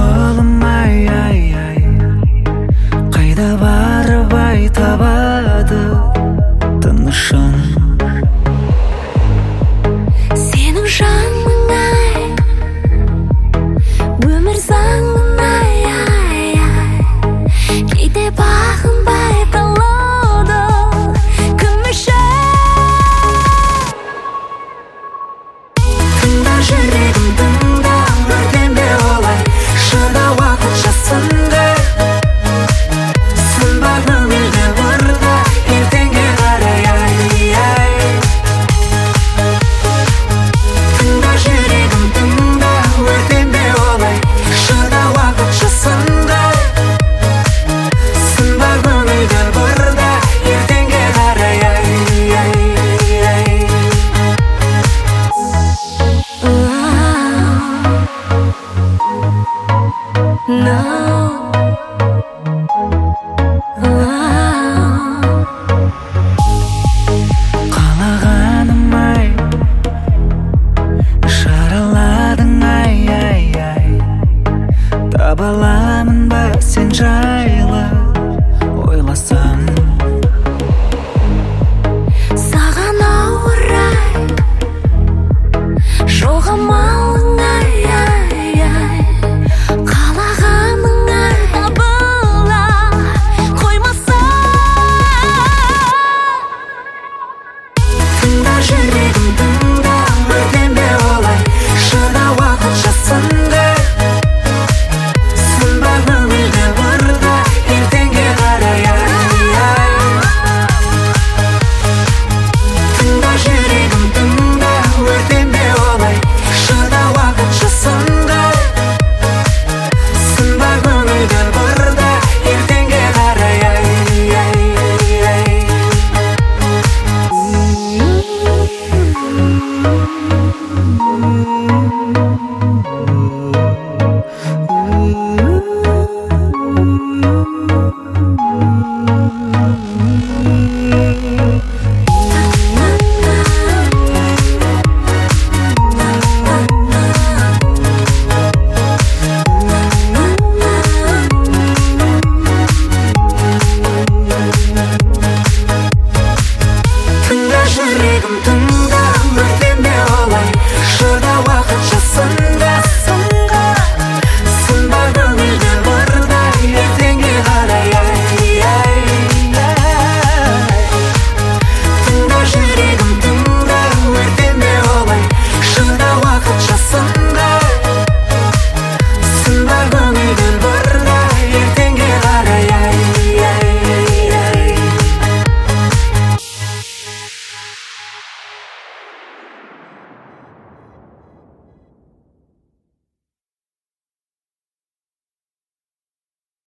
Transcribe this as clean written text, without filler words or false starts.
жолым ай, қайда барып табады тынышын. Сенің жаның өмір заңың кейде бағынбай қалады кім үшін. Тыңда жүрегім, тыңда, өртенбе олай, шыда уақытша сынды. Сынба көңілді ұрда, ертеңге қарай Тыңда жүрегім, тыңда, өртенбе олай, шыда уақытша сынды. Сынба көңілді ұрда, ертеңге қарай Қалағаным жараладың таба аламын ба сен жайлы ойласам.